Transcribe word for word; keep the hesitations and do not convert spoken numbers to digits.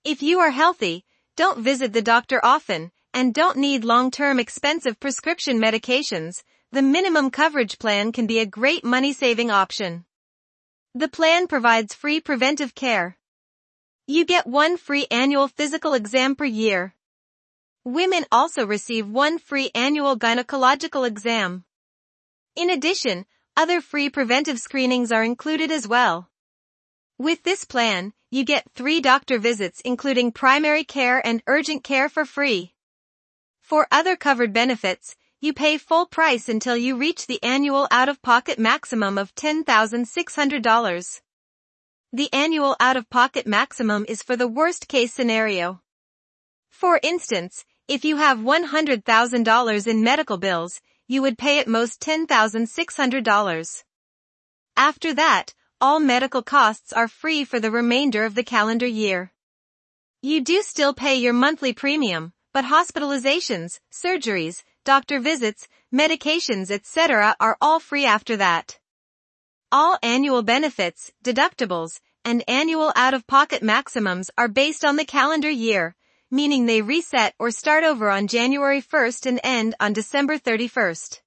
If you are healthy, don't visit the doctor often, and don't need long-term expensive prescription medications, the minimum coverage plan can be a great money-saving option. The plan provides free preventive care. You get one free annual physical exam per year. Women also receive one free annual gynecological exam. In addition, other free preventive screenings are included as well. With this plan, you get three doctor visits including primary care and urgent care for free. For other covered benefits, you pay full price until you reach the annual out-of-pocket maximum of ten thousand six hundred dollars. The annual out-of-pocket maximum is for the worst-case scenario. For instance, if you have one hundred thousand dollars in medical bills, you would pay at most ten thousand six hundred dollars. After that, all medical costs are free for the remainder of the calendar year. You do still pay your monthly premium, but hospitalizations, surgeries, doctor visits, medications, et cetera are all free after that. All annual benefits, deductibles, and annual out-of-pocket maximums are based on the calendar year, meaning they reset or start over on January first and end on December thirty-first.